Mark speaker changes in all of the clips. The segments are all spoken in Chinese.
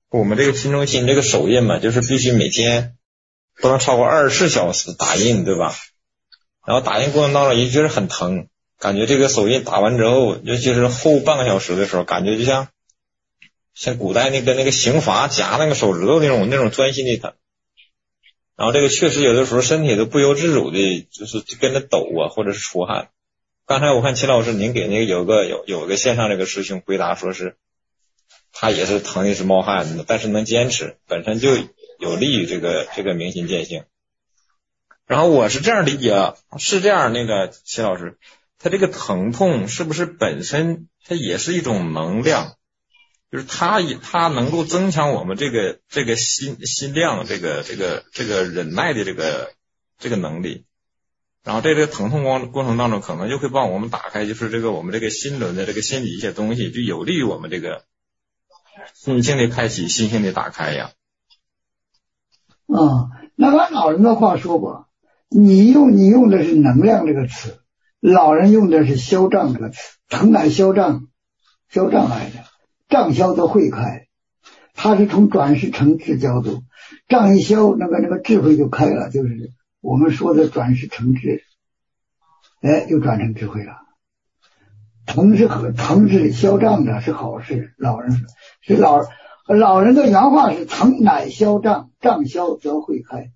Speaker 1: 我们这个新中心这个手印嘛，就是必须每天不能超过24小时打印，对吧？然后打印过程当中也就是很疼，感觉这个手印打完之后，尤其是后半个小时的时候，感觉就像古代那个刑罚夹那个手指头那种钻心的疼。然后这个确实有的时候身体都不由自主的就是跟着抖啊，或者是出汗。刚才我看齐老师您给那个有个线上这个师兄回答说是他也是疼的是冒汗的，但是能坚持，本身就有利于这个明心见性。然后我是这样理解啊，是这样，那个齐老师，他这个疼痛是不是本身它也是一种能量？就是它能够增强我们这个心量，这个忍耐的这个能力。然后在这个疼痛过程当中，可能就会帮我们打开，就是我们这个心轮的这个心理一些东西，就有利于我们这个心性的开启，心性的打开呀。
Speaker 2: 那按老人的话说吧，你用的是能量这个词，老人用的是消障这个词，疼乃消障，消障来的，障消则慧开，它是从转世成智角度，障一消，那个智慧就开了，就是我们说的转世成智，又转成智慧了。疼是消障的，是好事。老人的原话是疼乃消障，障消则慧开。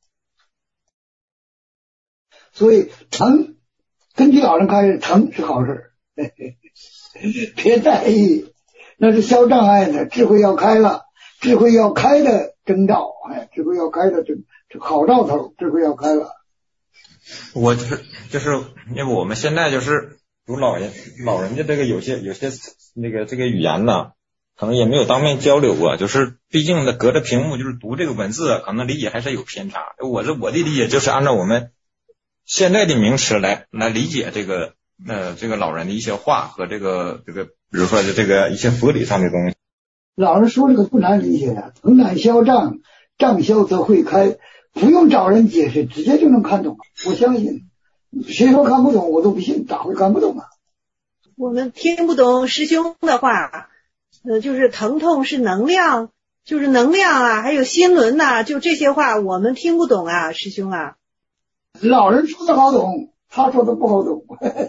Speaker 2: 所以疼，根据老人开始，疼是好事，别在意，那是消障碍的，智慧要开了，智慧要开的征兆，智慧要开的这好兆头，智慧要开了。
Speaker 1: 我就是因为我们现在就是读老人家这个有些那个这个语言呢，可能也没有当面交流过，就是毕竟隔着屏幕就是读这个文字，可能理解还是有偏差。我的理解就是按照我们现在的名词来理解这个老人的一些话和这个比如说这个一些佛理上的东西。
Speaker 2: 老人说这个不难理解的，疼乃消障，障消则慧开，不用找人解释，直接就能看懂。我相信谁说看不懂我都不信，咋会看不懂啊？
Speaker 3: 我们听不懂师兄的话，就是疼痛是能量，就是能量啊，还有心轮呐，就这些话我们听不懂啊，师兄啊。
Speaker 2: 老人说的好懂，他说的不好懂。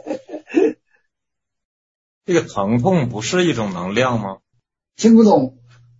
Speaker 1: 这个疼痛不是一种能量吗？
Speaker 2: 听不懂。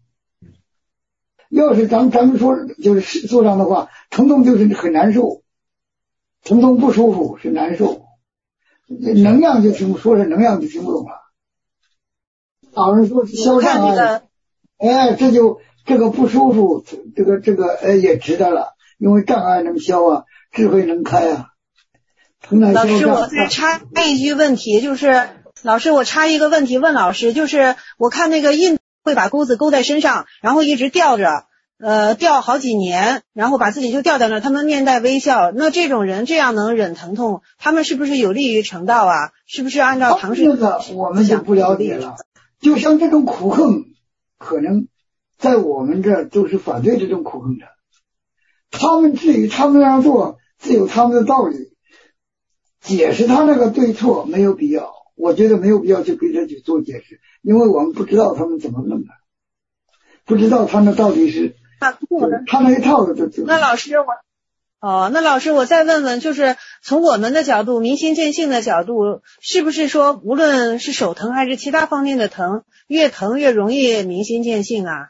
Speaker 2: 要是咱们说就是世俗上的话，疼痛就是很难受，疼痛不舒服是难受，能量就说是能量就听不懂了。老人说是消障碍，这个不舒服，这个也值得了，因为障碍能消啊，智慧能开啊。
Speaker 3: 老师，我再插一句问题，就是老师，我插一个问题问老师，就是我看那个印度会把钩子勾在身上，然后一直吊着，吊好几年，然后把自己就吊在那，他们面带微笑。那这种人这样能忍疼痛，他们是不是有利于成道啊？是不是按照唐诗？
Speaker 2: 这个我们就不了解了。就像这种苦恨，可能在我们这都是反对这种苦恨的。他们至于他们那样做，自有他们的道理。解释他那个对错没有必要，我觉得没有必要去给他去做解释，因为我们不知道他们怎么弄的，不知道他们到底是他那一套的。
Speaker 3: 那老师我再问问，就是从我们的角度，明心见性的角度，是不是说无论是手疼还是其他方面的疼，越疼越容易明心见性啊？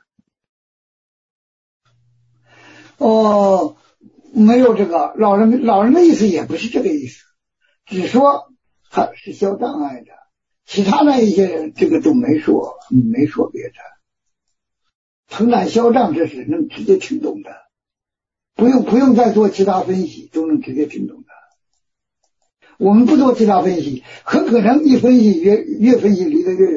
Speaker 2: 没有这个，老人的意思也不是这个意思，只说他是消障碍的，其他那一些人这个都没说别的。疼乃消障，这是能直接听懂的，不用再做其他分析，都能直接听懂的。我们不做其他分析，很可能一分析越分析离得越远。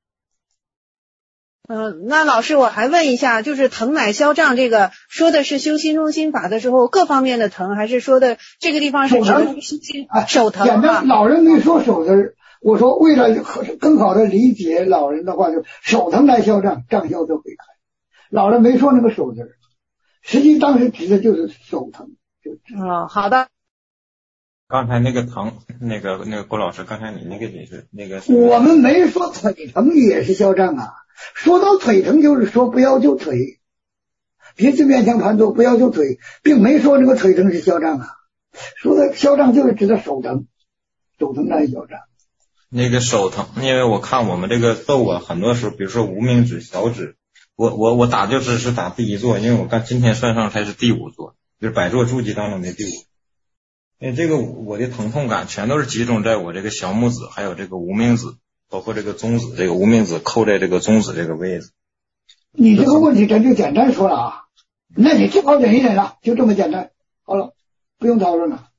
Speaker 3: 那老师我还问一下，就是疼乃消障这个说的是修心中心法的时候各方面的疼，还是说的这个地方是指的手疼？
Speaker 2: 简单，老人没说手字，我说为了更好的理解老人的话，就手疼乃消障，障消则慧开。老人没说那个手字，实际当时指的就是手疼。
Speaker 3: 好的。
Speaker 1: 刚才那个疼，那个郭老师，刚才你那个也是那个。
Speaker 2: 我们没说腿疼也是消胀啊，说到腿疼就是说不要求腿，别去勉强盘坐，不要求腿，并没说那个腿疼是消胀啊。说的消胀就是指的手疼，手疼那是消胀。
Speaker 1: 那个手疼，因为我看我们这个豆啊，很多时候，比如说无名指、小指，我打就是打第一座，因为我看今天算上才是第五座，就是百座诸级当中的第五。因为这个我的疼痛感全都是集中在我这个小拇指，还有这个无名指，包括这个中指，这个无名指扣在这个中指这个位置。
Speaker 2: 你这个问题咱就简单说了啊，那你只好忍一忍了，就这么简单，好了，不用讨论了。